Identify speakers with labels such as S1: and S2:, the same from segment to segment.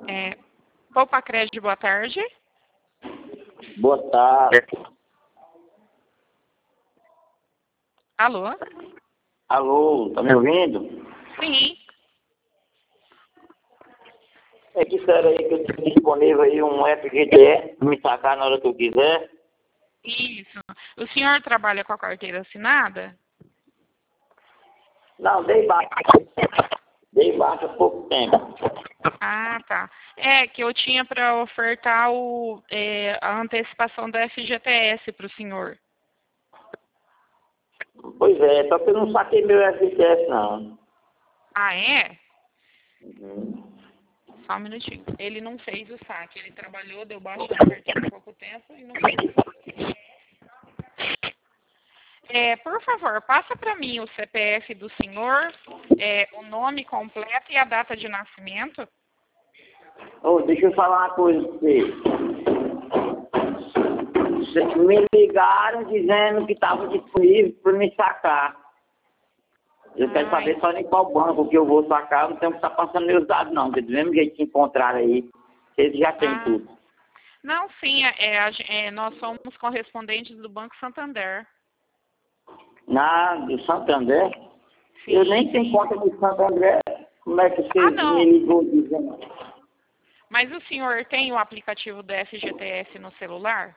S1: É, Poupa Crédito, boa tarde.
S2: Boa tarde.
S1: Alô?
S2: Alô, tá me ouvindo?
S1: Sim.
S2: É que sério aí que eu tenho disponível aí um FGTS pra me sacar na hora que eu quiser.
S1: Isso. O senhor trabalha com a carteira assinada?
S2: Não, dei baixa. Dei baixa há pouco tempo.
S1: Ah, tá. É que eu tinha para ofertar a antecipação da FGTS para o senhor.
S2: Pois é, só que eu não saquei meu FGTS não.
S1: Ah, é?
S2: Uhum.
S1: Só um minutinho. Ele não fez o saque. Ele trabalhou, deu baixa na carteira há pouco tempo e não fez. Por favor, passa para mim o CPF do senhor, o nome completo e a data de nascimento.
S2: Ô, deixa eu falar uma coisa pra você. Me ligaram dizendo que estava disponível para me sacar. Eu quero saber só em qual banco que eu vou sacar, não tenho que estar passando meus dados não, porque do mesmo jeito que encontraram aí, eles já têm tudo.
S1: Não, sim, nós somos correspondentes do Banco Santander.
S2: Do Santander?
S1: Sim,
S2: Eu nem tenho conta no Santander. Como é que você
S1: não.
S2: me ligou dizendo?
S1: Mas o senhor tem o aplicativo do FGTS no celular?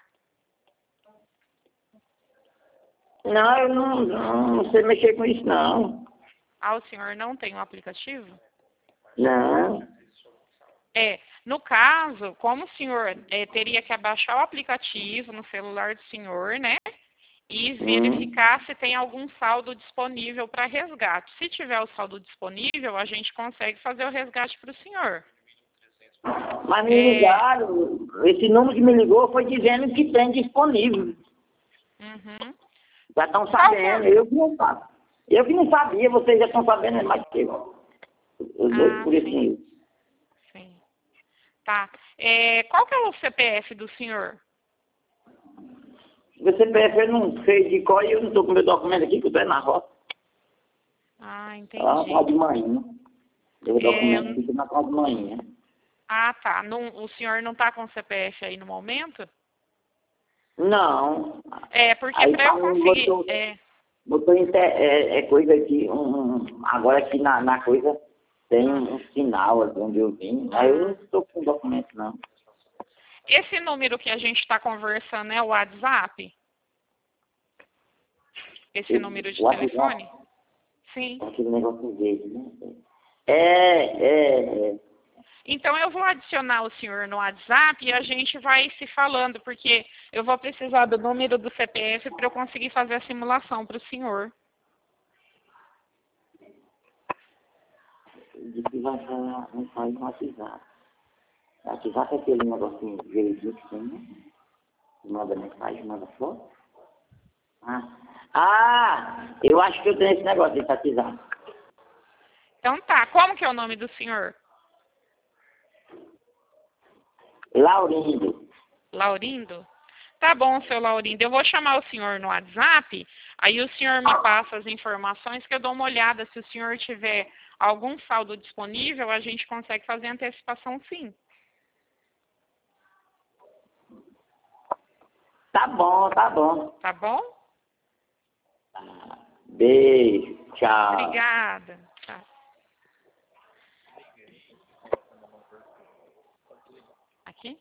S2: Não, eu não sei mexer com isso não.
S1: Ah, o senhor não tem o aplicativo?
S2: Não.
S1: No caso, como o senhor teria que abaixar o aplicativo no celular do senhor, né? E verificar se tem algum saldo disponível para resgate. Se tiver o saldo disponível, a gente consegue fazer o resgate para o senhor.
S2: Mas me ligaram, esse número que me ligou foi dizendo que tem disponível.
S1: Uhum.
S2: Já estão sabendo, eu que não sabia. Eu que não sabia, vocês já estão sabendo, é mais que eu. Os dois por isso mesmo.
S1: Sim. Tá. Qual que é o CPF do senhor?
S2: O CPF eu não sei de qual e eu não estou com meu documento aqui, que eu estou na roça.
S1: Ah, entendi.
S2: Lá na casa de manhã. Meu documento fica na casa de manhã.
S1: Ah, tá. O senhor não está com o CPF aí no momento?
S2: Não.
S1: Porque
S2: Aí
S1: para eu conseguir...
S2: botou coisa aqui, agora aqui na coisa tem um sinal aqui onde eu vim. Aí eu não estou com documento não.
S1: Esse número que a gente está conversando é o WhatsApp? Esse número de telefone? Sim.
S2: Aquele negócio verde, né?
S1: Então eu vou adicionar o senhor no WhatsApp e a gente vai se falando, porque eu vou precisar do número do CPF para eu conseguir fazer a simulação para o senhor.
S2: Diz que vai sair no WhatsApp. WhatsApp é aquele negocinho verdinho que tem, né? Manda mensagem, manda foto. Eu acho que eu tenho esse negócio de WhatsApp.
S1: Então tá, como que é o nome do senhor?
S2: Laurindo.
S1: Laurindo? Tá bom, seu Laurindo. Eu vou chamar o senhor no WhatsApp, aí o senhor me passa as informações que eu dou uma olhada. Se o senhor tiver algum saldo disponível, a gente consegue fazer antecipação sim.
S2: Tá bom, tá bom.
S1: Tá bom?
S2: Beijo, tchau.
S1: Obrigada.